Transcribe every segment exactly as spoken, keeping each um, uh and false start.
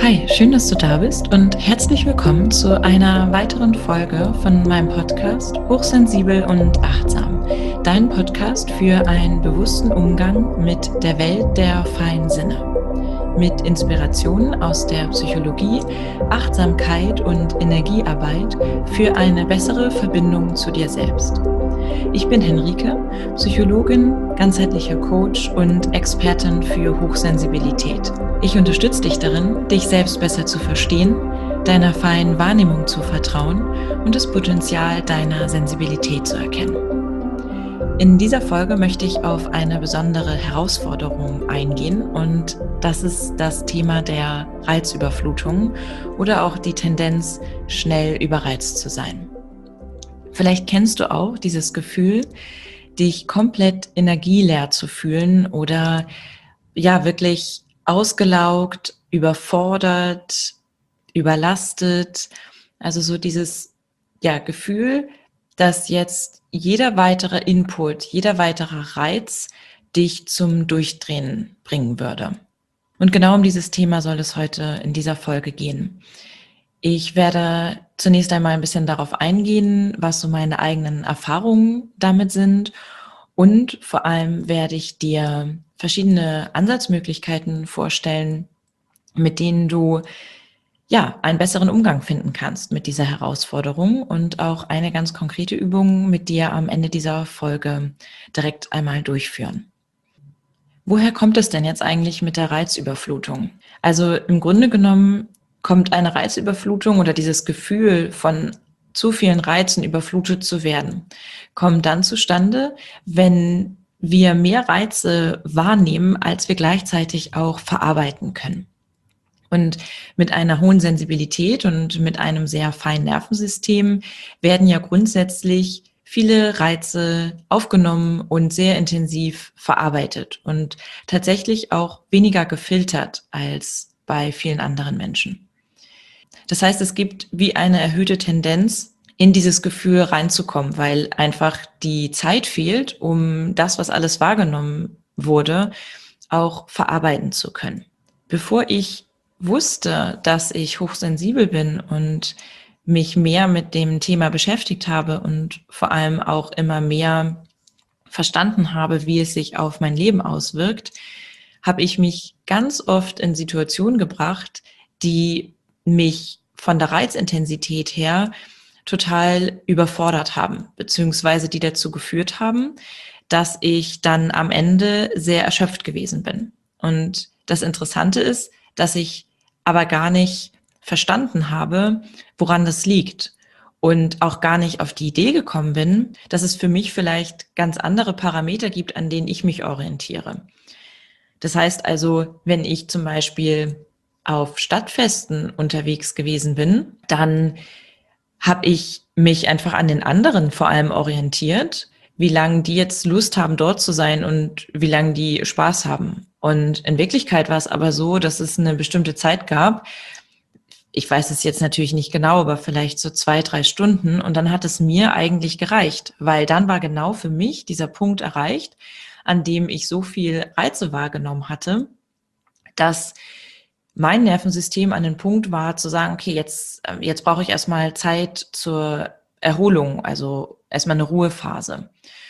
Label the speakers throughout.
Speaker 1: Hi, schön, dass du da bist und herzlich willkommen zu einer weiteren Folge von meinem Podcast Hochsensibel und Achtsam. Dein Podcast für einen bewussten Umgang mit der Welt der feinen Sinne. Mit Inspirationen aus der Psychologie, Achtsamkeit und Energiearbeit für eine bessere Verbindung zu dir selbst. Ich bin Henrike, Psychologin, ganzheitlicher Coach und Expertin für Hochsensibilität. Ich unterstütze dich darin, dich selbst besser zu verstehen, deiner feinen Wahrnehmung zu vertrauen und das Potenzial deiner Sensibilität zu erkennen. In dieser Folge möchte ich auf eine besondere Herausforderung eingehen und das ist das Thema der Reizüberflutung oder auch die Tendenz, schnell überreizt zu sein. Vielleicht kennst du auch dieses Gefühl, dich komplett energieleer zu fühlen oder ja wirklich ausgelaugt, überfordert, überlastet. Also so dieses ja, Gefühl, dass jetzt jeder weitere Input, jeder weitere Reiz dich zum Durchdrehen bringen würde. Und genau um dieses Thema soll es heute in dieser Folge gehen. Ich werde zunächst einmal ein bisschen darauf eingehen, was so meine eigenen Erfahrungen damit sind und vor allem werde ich dir verschiedene Ansatzmöglichkeiten vorstellen, mit denen du ja einen besseren Umgang finden kannst mit dieser Herausforderung und auch eine ganz konkrete Übung mit dir am Ende dieser Folge direkt einmal durchführen. Woher kommt es denn jetzt eigentlich mit der Reizüberflutung? Also im Grunde genommen kommt eine Reizüberflutung oder dieses Gefühl von zu vielen Reizen überflutet zu werden, kommt dann zustande, wenn wir mehr Reize wahrnehmen, als wir gleichzeitig auch verarbeiten können. Und mit einer hohen Sensibilität und mit einem sehr feinen Nervensystem werden ja grundsätzlich viele Reize aufgenommen und sehr intensiv verarbeitet und tatsächlich auch weniger gefiltert als bei vielen anderen Menschen. Das heißt, es gibt wie eine erhöhte Tendenz, in dieses Gefühl reinzukommen, weil einfach die Zeit fehlt, um das, was alles wahrgenommen wurde, auch verarbeiten zu können. Bevor ich wusste, dass ich hochsensibel bin und mich mehr mit dem Thema beschäftigt habe und vor allem auch immer mehr verstanden habe, wie es sich auf mein Leben auswirkt, habe ich mich ganz oft in Situationen gebracht, die mich von der Reizintensität her total überfordert haben, beziehungsweise die dazu geführt haben, dass ich dann am Ende sehr erschöpft gewesen bin. Und das Interessante ist, dass ich aber gar nicht verstanden habe, woran das liegt und auch gar nicht auf die Idee gekommen bin, dass es für mich vielleicht ganz andere Parameter gibt, an denen ich mich orientiere. Das heißt also, wenn ich zum Beispiel auf Stadtfesten unterwegs gewesen bin, dann habe ich mich einfach an den anderen vor allem orientiert, wie lange die jetzt Lust haben, dort zu sein und wie lange die Spaß haben. Und in Wirklichkeit war es aber so, dass es eine bestimmte Zeit gab. Ich weiß es jetzt natürlich nicht genau, aber vielleicht so zwei, drei Stunden. Und dann hat es mir eigentlich gereicht, weil dann war genau für mich dieser Punkt erreicht, an dem ich so viel Reize wahrgenommen hatte, dass mein Nervensystem an den Punkt war zu sagen, okay, jetzt, jetzt brauche ich erstmal Zeit zur Erholung, also erstmal eine Ruhephase.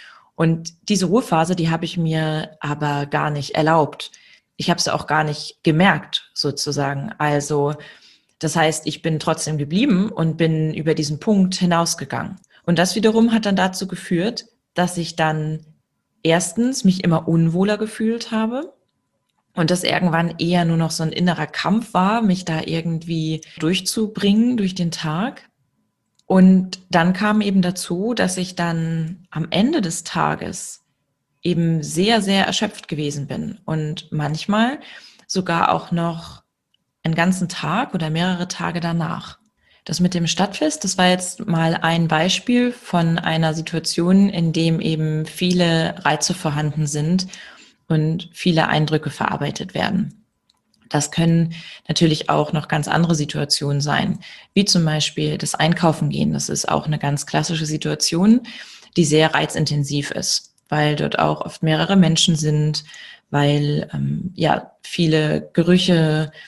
Speaker 1: Und diese Ruhephase, die habe ich mir aber gar nicht erlaubt. Ich habe es auch gar nicht gemerkt, sozusagen. Also das heißt, ich bin trotzdem geblieben und bin über diesen Punkt hinausgegangen. Und das wiederum hat dann dazu geführt, dass ich dann erstens mich immer unwohler gefühlt habe und das irgendwann eher nur noch so ein innerer Kampf war, mich da irgendwie durchzubringen durch den Tag. Und dann kam eben dazu, dass ich dann am Ende des Tages eben sehr, sehr erschöpft gewesen bin und manchmal sogar auch noch einen ganzen Tag oder mehrere Tage danach. Das mit dem Stadtfest, das war jetzt mal ein Beispiel von einer Situation, in dem eben viele Reize vorhanden sind und viele Eindrücke verarbeitet werden. Das können natürlich auch noch ganz andere Situationen sein, wie zum Beispiel das Einkaufen gehen. Das ist auch eine ganz klassische Situation, die sehr reizintensiv ist, weil dort auch oft mehrere Menschen sind, weil ähm, ja viele Gerüche,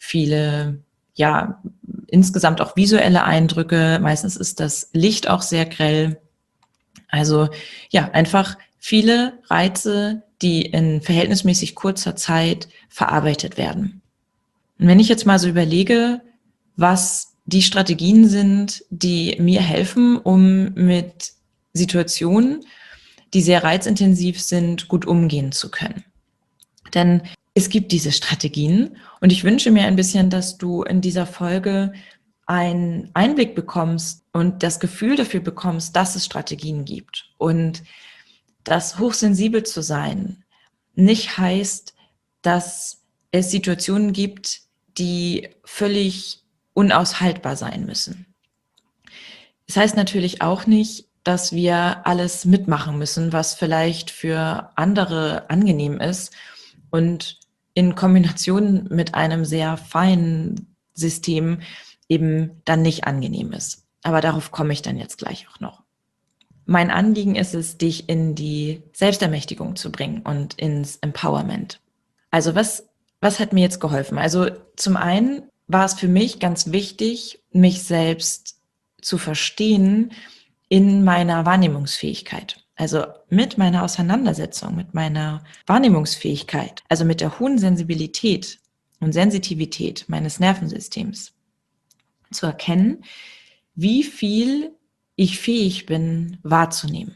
Speaker 1: viele, ja, insgesamt auch visuelle Eindrücke. Meistens ist das Licht auch sehr grell. Also ja, einfach viele Reize, die in verhältnismäßig kurzer Zeit verarbeitet werden. Und wenn ich jetzt mal so überlege, was die Strategien sind, die mir helfen, um mit Situationen, die sehr reizintensiv sind, gut umgehen zu können. Denn es gibt diese Strategien und ich wünsche mir ein bisschen, dass du in dieser Folge einen Einblick bekommst und das Gefühl dafür bekommst, dass es Strategien gibt. Und dass hochsensibel zu sein nicht heißt, dass es Situationen gibt, die völlig unaushaltbar sein müssen. Das heißt natürlich auch nicht, dass wir alles mitmachen müssen, was vielleicht für andere angenehm ist und in Kombination mit einem sehr feinen System eben dann nicht angenehm ist. Aber darauf komme ich dann jetzt gleich auch noch. Mein Anliegen ist es, dich in die Selbstermächtigung zu bringen und ins Empowerment. Also was, was hat mir jetzt geholfen? Also zum einen war es für mich ganz wichtig, mich selbst zu verstehen in meiner Wahrnehmungsfähigkeit. Also mit meiner Auseinandersetzung, mit meiner Wahrnehmungsfähigkeit, also mit der hohen Sensibilität und Sensitivität meines Nervensystems zu erkennen, wie viel ich fähig bin, wahrzunehmen.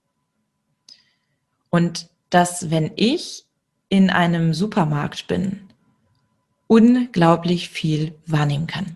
Speaker 1: Und dass, wenn ich in einem Supermarkt bin, unglaublich viel wahrnehmen kann.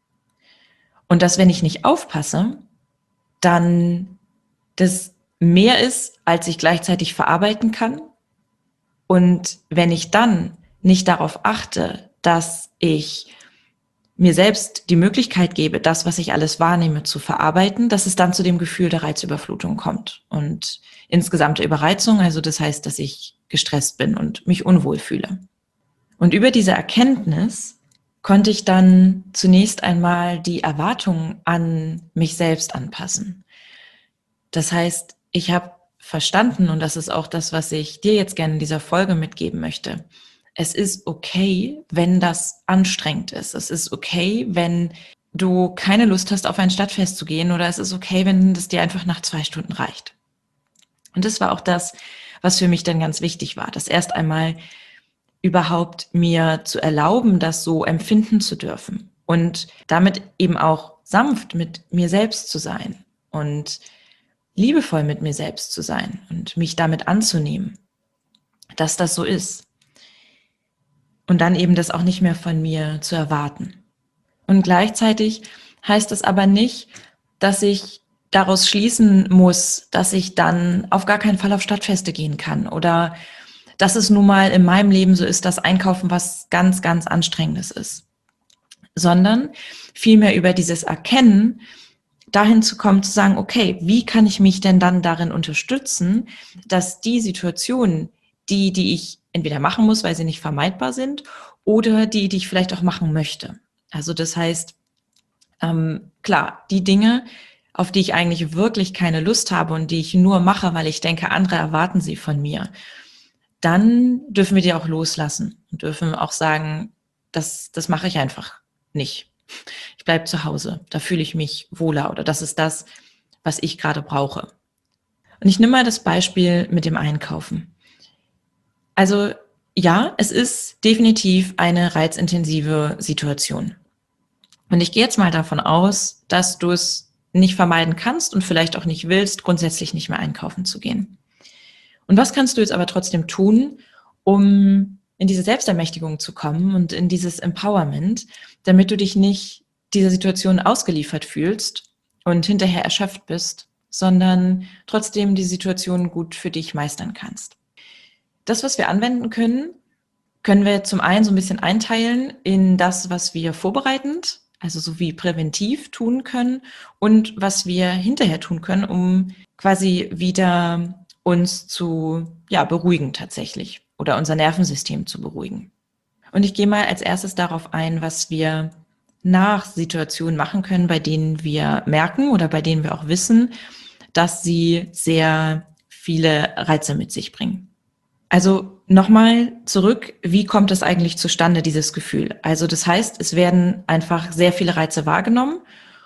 Speaker 1: Und dass, wenn ich nicht aufpasse, dann das mehr ist, als ich gleichzeitig verarbeiten kann. Und wenn ich dann nicht darauf achte, dass ich mir selbst die Möglichkeit gebe, das, was ich alles wahrnehme, zu verarbeiten, dass es dann zu dem Gefühl der Reizüberflutung kommt und insgesamte Überreizung, also das heißt, dass ich gestresst bin und mich unwohl fühle. Und über diese Erkenntnis konnte ich dann zunächst einmal die Erwartungen an mich selbst anpassen. Das heißt, ich habe verstanden, und das ist auch das, was ich dir jetzt gerne in dieser Folge mitgeben möchte, es ist okay, wenn das anstrengend ist. Es ist okay, wenn du keine Lust hast, auf ein Stadtfest zu gehen, oder es ist okay, wenn es dir einfach nach zwei Stunden reicht. Und das war auch das, was für mich dann ganz wichtig war, das erst einmal überhaupt mir zu erlauben, das so empfinden zu dürfen und damit eben auch sanft mit mir selbst zu sein und liebevoll mit mir selbst zu sein und mich damit anzunehmen, dass das so ist. Und dann eben das auch nicht mehr von mir zu erwarten. Und gleichzeitig heißt das aber nicht, dass ich daraus schließen muss, dass ich dann auf gar keinen Fall auf Stadtfeste gehen kann oder dass es nun mal in meinem Leben so ist, dass Einkaufen was ganz, ganz Anstrengendes ist. Sondern vielmehr über dieses Erkennen dahin zu kommen, zu sagen, okay, wie kann ich mich denn dann darin unterstützen, dass die Situationen, die, die ich entweder machen muss, weil sie nicht vermeidbar sind, oder die, die ich vielleicht auch machen möchte. Also das heißt, ähm, klar, die Dinge, auf die ich eigentlich wirklich keine Lust habe und die ich nur mache, weil ich denke, andere erwarten sie von mir, dann dürfen wir die auch loslassen und dürfen auch sagen, das, das mache ich einfach nicht. Ich bleibe zu Hause, da fühle ich mich wohler oder das ist das, was ich gerade brauche. Und ich nehme mal das Beispiel mit dem Einkaufen. Also ja, es ist definitiv eine reizintensive Situation. Und ich gehe jetzt mal davon aus, dass du es nicht vermeiden kannst und vielleicht auch nicht willst, grundsätzlich nicht mehr einkaufen zu gehen. Und was kannst du jetzt aber trotzdem tun, um in diese Selbstermächtigung zu kommen und in dieses Empowerment, damit du dich nicht dieser Situation ausgeliefert fühlst und hinterher erschöpft bist, sondern trotzdem die Situation gut für dich meistern kannst. Das, was wir anwenden können, können wir zum einen so ein bisschen einteilen in das, was wir vorbereitend, also so wie präventiv tun können und was wir hinterher tun können, um quasi wieder uns zu ja, beruhigen tatsächlich oder unser Nervensystem zu beruhigen. Und ich gehe mal als erstes darauf ein, was wir nach Situationen machen können, bei denen wir merken oder bei denen wir auch wissen, dass sie sehr viele Reize mit sich bringen. Also Nochmal zurück, wie kommt es eigentlich zustande, dieses Gefühl? Also das heißt, es werden einfach sehr viele Reize wahrgenommen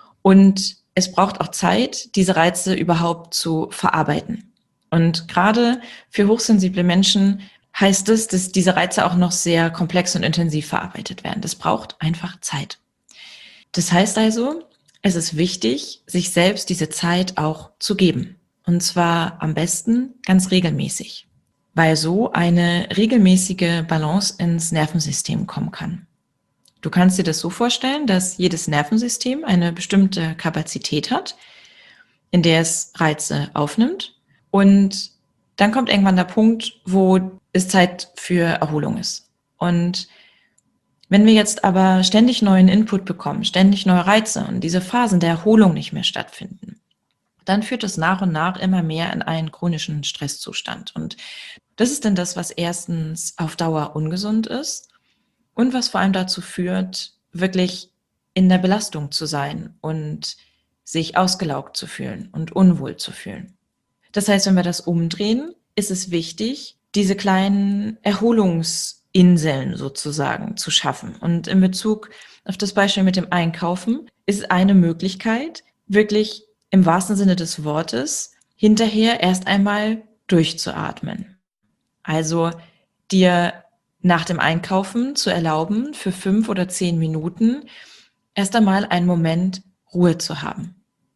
Speaker 1: und es braucht auch Zeit, diese Reize überhaupt zu verarbeiten. Und gerade für hochsensible Menschen heißt es, dass diese Reize auch noch sehr komplex und intensiv verarbeitet werden. Das braucht einfach Zeit. Das heißt also, es ist wichtig, sich selbst diese Zeit auch zu geben. Und zwar am besten ganz regelmäßig, weil so eine regelmäßige Balance ins Nervensystem kommen kann. Du kannst dir das so vorstellen, dass jedes Nervensystem eine bestimmte Kapazität hat, in der es Reize aufnimmt. Und dann kommt irgendwann der Punkt, wo es Zeit für Erholung ist. Und wenn wir jetzt aber ständig neuen Input bekommen, ständig neue Reize und diese Phasen der Erholung nicht mehr stattfinden, dann führt es nach und nach immer mehr in einen chronischen Stresszustand. Und das ist dann das, was erstens auf Dauer ungesund ist und was vor allem dazu führt, wirklich in der Belastung zu sein und sich ausgelaugt zu fühlen und unwohl zu fühlen. Das heißt, wenn wir das umdrehen, ist es wichtig, diese kleinen Erholungsinseln sozusagen zu schaffen. Und in Bezug auf das Beispiel mit dem Einkaufen ist eine Möglichkeit, wirklich im wahrsten Sinne des Wortes hinterher erst einmal durchzuatmen. Also dir nach dem Einkaufen zu erlauben, für fünf oder zehn Minuten erst einmal einen Moment Ruhe zu haben.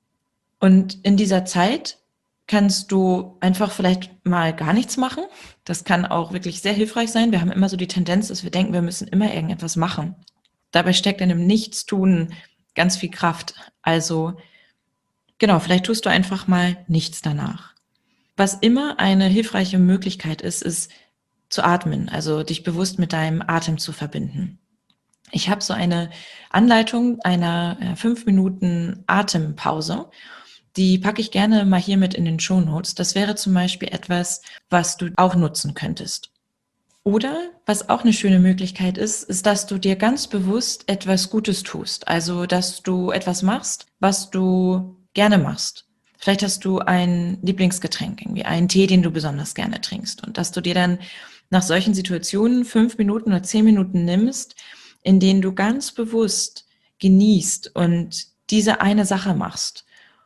Speaker 1: Und in dieser Zeit kannst du einfach vielleicht mal gar nichts machen. Das kann auch wirklich sehr hilfreich sein. Wir haben immer so die Tendenz, dass wir denken, wir müssen immer irgendetwas machen. Dabei steckt in dem Nichtstun ganz viel Kraft. Also genau, vielleicht tust du einfach mal nichts danach. Was immer eine hilfreiche Möglichkeit ist, ist zu atmen, also dich bewusst mit deinem Atem zu verbinden. Ich habe so eine Anleitung einer fünf Minuten Atempause. Die packe ich gerne mal hier mit in den Shownotes. Das wäre zum Beispiel etwas, was du auch nutzen könntest. Oder was auch eine schöne Möglichkeit ist, ist, dass du dir ganz bewusst etwas Gutes tust. Also, dass du etwas machst, was du gerne machst. Vielleicht hast du ein Lieblingsgetränk, irgendwie einen Tee, den du besonders gerne trinkst. Und dass du dir dann nach solchen Situationen fünf Minuten oder zehn Minuten nimmst, in denen du ganz bewusst genießt und diese eine Sache machst.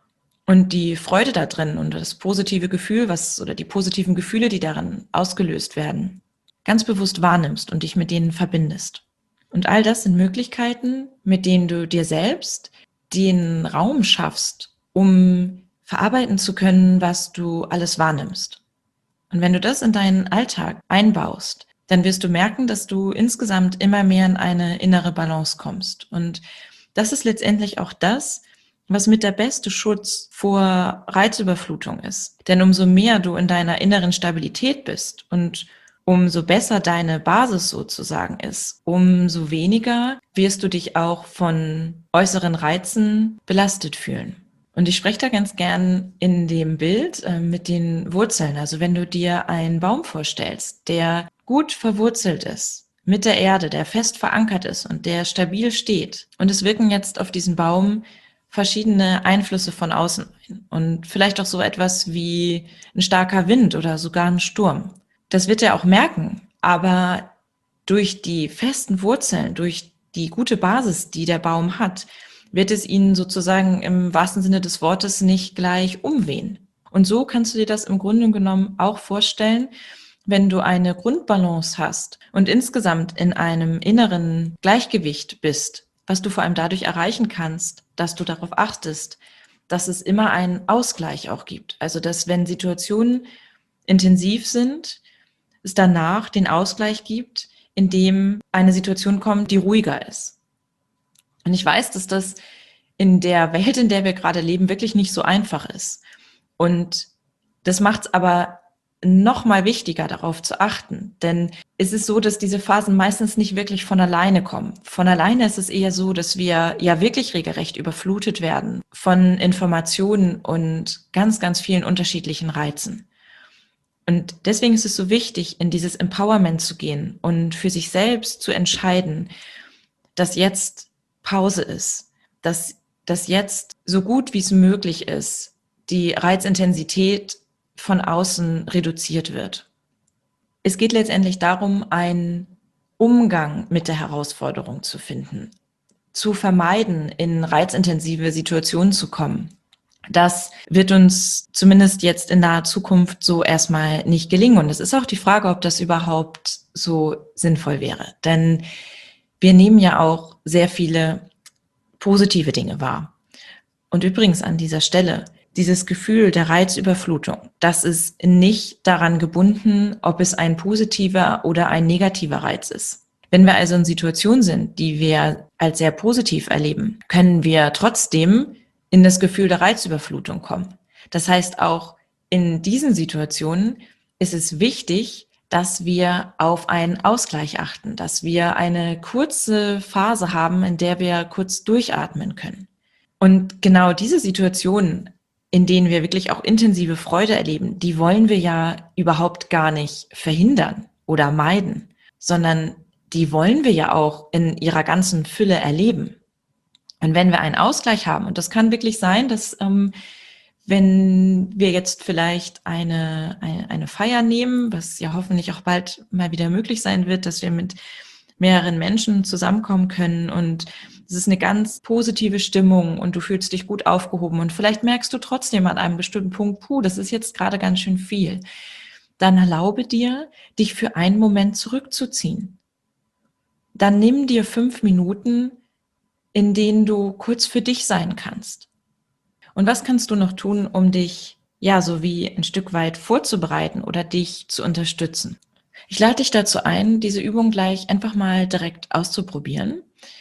Speaker 1: Und die Freude da drin und das positive Gefühl, was oder die positiven Gefühle, die darin ausgelöst werden, ganz bewusst wahrnimmst und dich mit denen verbindest. Und all das sind Möglichkeiten, mit denen du dir selbst den Raum schaffst, um verarbeiten zu können, was du alles wahrnimmst. Und wenn du das in deinen Alltag einbaust, dann wirst du merken, dass du insgesamt immer mehr in eine innere Balance kommst. Und das ist letztendlich auch das, was mit der beste Schutz vor Reizüberflutung ist. Denn umso mehr du in deiner inneren Stabilität bist und umso besser deine Basis sozusagen ist, umso weniger wirst du dich auch von äußeren Reizen belastet fühlen. Und ich spreche da ganz gern in dem Bild äh, mit den Wurzeln. Also wenn du dir einen Baum vorstellst, der gut verwurzelt ist mit der Erde, der fest verankert ist und der stabil steht. Und es wirken jetzt auf diesen Baum verschiedene Einflüsse von außen ein. Und vielleicht auch so etwas wie ein starker Wind oder sogar ein Sturm. Das wird er auch merken. Aber durch die festen Wurzeln, durch die gute Basis, die der Baum hat, wird es ihn sozusagen im wahrsten Sinne des Wortes nicht gleich umwehen. Und so kannst du dir das im Grunde genommen auch vorstellen, wenn du eine Grundbalance hast und insgesamt in einem inneren Gleichgewicht bist, was du vor allem dadurch erreichen kannst, dass du darauf achtest, dass es immer einen Ausgleich auch gibt. Also dass, wenn Situationen intensiv sind, es danach den Ausgleich gibt, in dem eine Situation kommt, die ruhiger ist. Und ich weiß, dass das in der Welt, in der wir gerade leben, wirklich nicht so einfach ist. Und das macht es aber noch mal wichtiger, darauf zu achten. Denn es ist so, dass diese Phasen meistens nicht wirklich von alleine kommen. Von alleine ist es eher so, dass wir ja wirklich regelrecht überflutet werden von Informationen und ganz, ganz vielen unterschiedlichen Reizen. Und deswegen ist es so wichtig, in dieses Empowerment zu gehen und für sich selbst zu entscheiden, dass jetzt Pause ist, dass, dass jetzt so gut wie es möglich ist, die Reizintensität von außen reduziert wird. Es geht letztendlich darum, einen Umgang mit der Herausforderung zu finden, zu vermeiden, in reizintensive Situationen zu kommen. Das wird uns zumindest jetzt in naher Zukunft so erstmal nicht gelingen. Und es ist auch die Frage, ob das überhaupt so sinnvoll wäre. Denn wir nehmen ja auch sehr viele positive Dinge wahr. Und übrigens an dieser Stelle, dieses Gefühl der Reizüberflutung, das ist nicht daran gebunden, ob es ein positiver oder ein negativer Reiz ist. Wenn wir also in Situationen sind, die wir als sehr positiv erleben, können wir trotzdem in das Gefühl der Reizüberflutung kommen. Das heißt, auch in diesen Situationen ist es wichtig, dass wir auf einen Ausgleich achten, dass wir eine kurze Phase haben, in der wir kurz durchatmen können. Und genau diese Situationen, in denen wir wirklich auch intensive Freude erleben, die wollen wir ja überhaupt gar nicht verhindern oder meiden, sondern die wollen wir ja auch in ihrer ganzen Fülle erleben. Und wenn wir einen Ausgleich haben, und das kann wirklich sein, dass ähm, wenn wir jetzt vielleicht eine, eine, eine Feier nehmen, was ja hoffentlich auch bald mal wieder möglich sein wird, dass wir mit mehreren Menschen zusammenkommen können und es ist eine ganz positive Stimmung und du fühlst dich gut aufgehoben und vielleicht merkst du trotzdem an einem bestimmten Punkt, puh, das ist jetzt gerade ganz schön viel. Dann erlaube dir, dich für einen Moment zurückzuziehen. Dann nimm dir fünf Minuten, in denen du kurz für dich sein kannst. Und was kannst du noch tun, um dich, ja, so wie ein Stück weit vorzubereiten oder dich zu unterstützen? Ich lade dich dazu ein, diese Übung gleich einfach mal direkt auszuprobieren,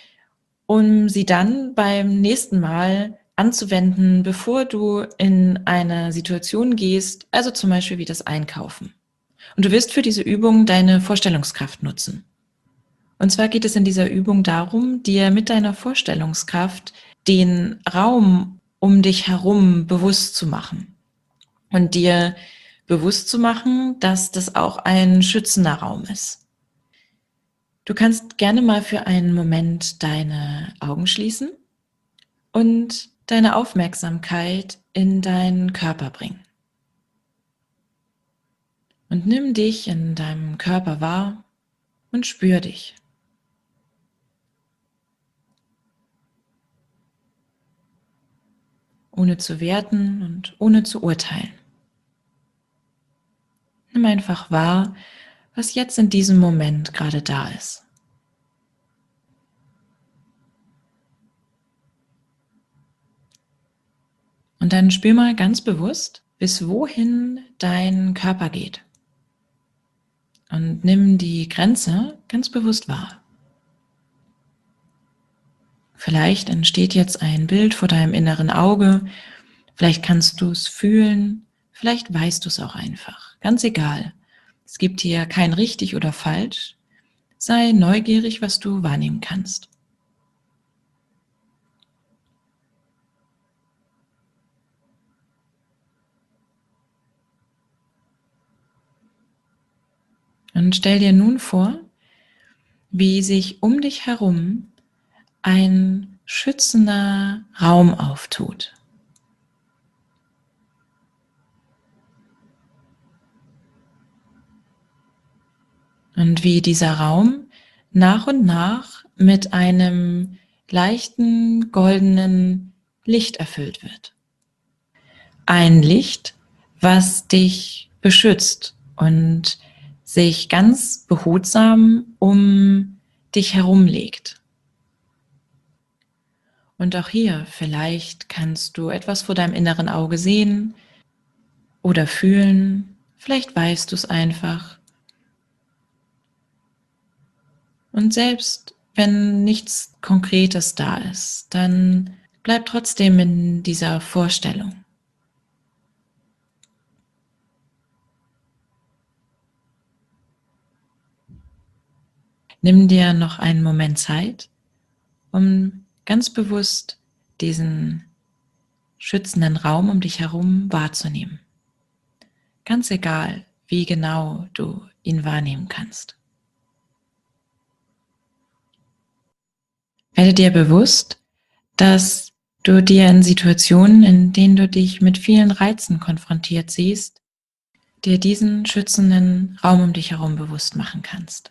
Speaker 1: um sie dann beim nächsten Mal anzuwenden, bevor du in eine Situation gehst, also zum Beispiel wie das Einkaufen. Und du wirst für diese Übung deine Vorstellungskraft nutzen. Und zwar geht es in dieser Übung darum, dir mit deiner Vorstellungskraft den Raum um dich herum bewusst zu machen und dir bewusst zu machen, dass das auch ein schützender Raum ist. Du kannst gerne mal für einen Moment deine Augen schließen und deine Aufmerksamkeit in deinen Körper bringen. Und nimm dich in deinem Körper wahr und spür dich. Ohne zu werten und ohne zu urteilen. Nimm einfach wahr, was jetzt in diesem Moment gerade da ist. Und dann spür mal ganz bewusst, bis wohin dein Körper geht. Und nimm die Grenze ganz bewusst wahr. Vielleicht entsteht jetzt ein Bild vor deinem inneren Auge. Vielleicht kannst du es fühlen. Vielleicht weißt du es auch einfach. Ganz egal. Es gibt hier kein richtig oder falsch. Sei neugierig, was du wahrnehmen kannst. Und stell dir nun vor, wie sich um dich herum ein schützender Raum auftut. Und wie dieser Raum nach und nach mit einem leichten goldenen Licht erfüllt wird. Ein Licht, was dich beschützt und sich ganz behutsam um dich herumlegt. Und auch hier, vielleicht kannst du etwas vor deinem inneren Auge sehen oder fühlen, vielleicht weißt du es einfach. Und selbst wenn nichts Konkretes da ist, dann bleib trotzdem in dieser Vorstellung. Nimm dir noch einen Moment Zeit, um ganz bewusst diesen schützenden Raum um dich herum wahrzunehmen. Ganz egal, wie genau du ihn wahrnehmen kannst. Werde dir bewusst, dass du dir in Situationen, in denen du dich mit vielen Reizen konfrontiert siehst, dir diesen schützenden Raum um dich herum bewusst machen kannst.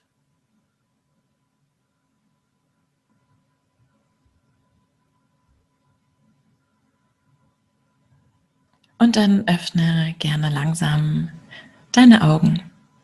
Speaker 1: Und dann öffne gerne langsam deine Augen.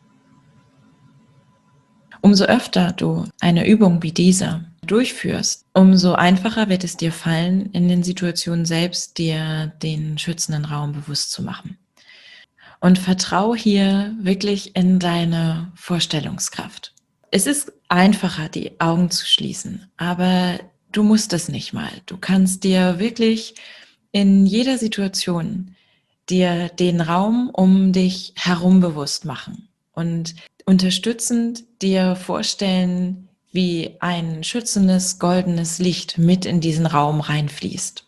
Speaker 1: Umso öfter du eine Übung wie diese durchführst, umso einfacher wird es dir fallen, in den Situationen selbst dir den schützenden Raum bewusst zu machen. Und vertrau hier wirklich in deine Vorstellungskraft. Es ist einfacher, die Augen zu schließen, aber du musst es nicht mal. Du kannst dir wirklich in jeder Situation dir den Raum um dich herum bewusst machen und unterstützend dir vorstellen, wie ein schützendes, goldenes Licht mit in diesen Raum reinfließt.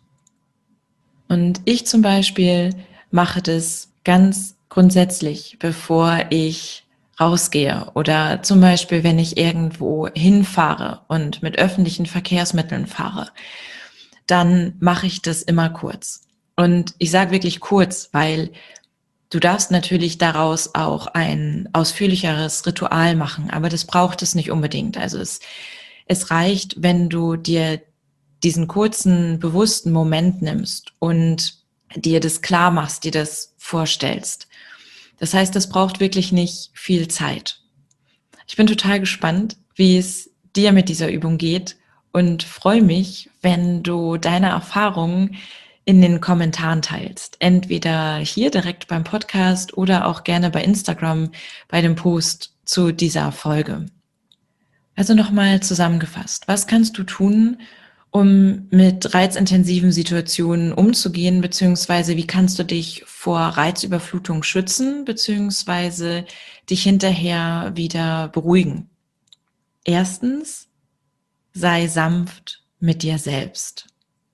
Speaker 1: Und ich zum Beispiel mache das ganz grundsätzlich, bevor ich rausgehe oder zum Beispiel, wenn ich irgendwo hinfahre und mit öffentlichen Verkehrsmitteln fahre, dann mache ich das immer kurz. Und ich sage wirklich kurz, weil du darfst natürlich daraus auch ein ausführlicheres Ritual machen, aber das braucht es nicht unbedingt. Also es, es reicht, wenn du dir diesen kurzen, bewussten Moment nimmst und dir das klar machst, dir das vorstellst. Das heißt, das braucht wirklich nicht viel Zeit. Ich bin total gespannt, wie es dir mit dieser Übung geht und freue mich, wenn du deine Erfahrungen in den Kommentaren teilst. Entweder hier direkt beim Podcast oder auch gerne bei Instagram bei dem Post zu dieser Folge. Also nochmal zusammengefasst, was kannst du tun, um mit reizintensiven Situationen umzugehen, beziehungsweise wie kannst du dich vor Reizüberflutung schützen, beziehungsweise dich hinterher wieder beruhigen? Erstens, sei sanft mit dir selbst.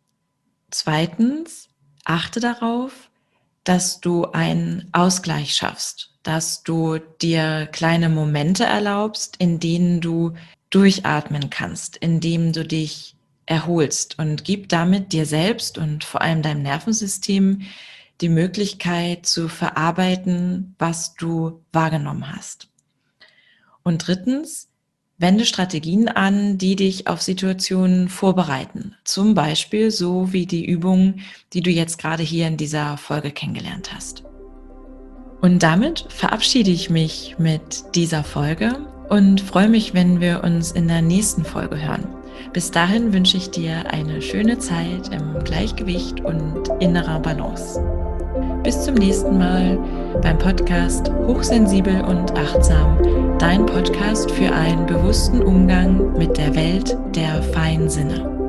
Speaker 1: Zweitens, achte darauf, dass du einen Ausgleich schaffst, dass du dir kleine Momente erlaubst, in denen du durchatmen kannst, indem du dich erholst und gib damit dir selbst und vor allem deinem Nervensystem die Möglichkeit zu verarbeiten, was du wahrgenommen hast. Und drittens, wende Strategien an, die dich auf Situationen vorbereiten. Zum Beispiel so wie die Übung, die du jetzt gerade hier in dieser Folge kennengelernt hast. Und damit verabschiede ich mich mit dieser Folge und freue mich, wenn wir uns in der nächsten Folge hören. Bis dahin wünsche ich dir eine schöne Zeit im Gleichgewicht und innerer Balance. Bis zum nächsten Mal beim Podcast Hochsensibel und Achtsam, dein Podcast für einen bewussten Umgang mit der Welt der feinen Sinne.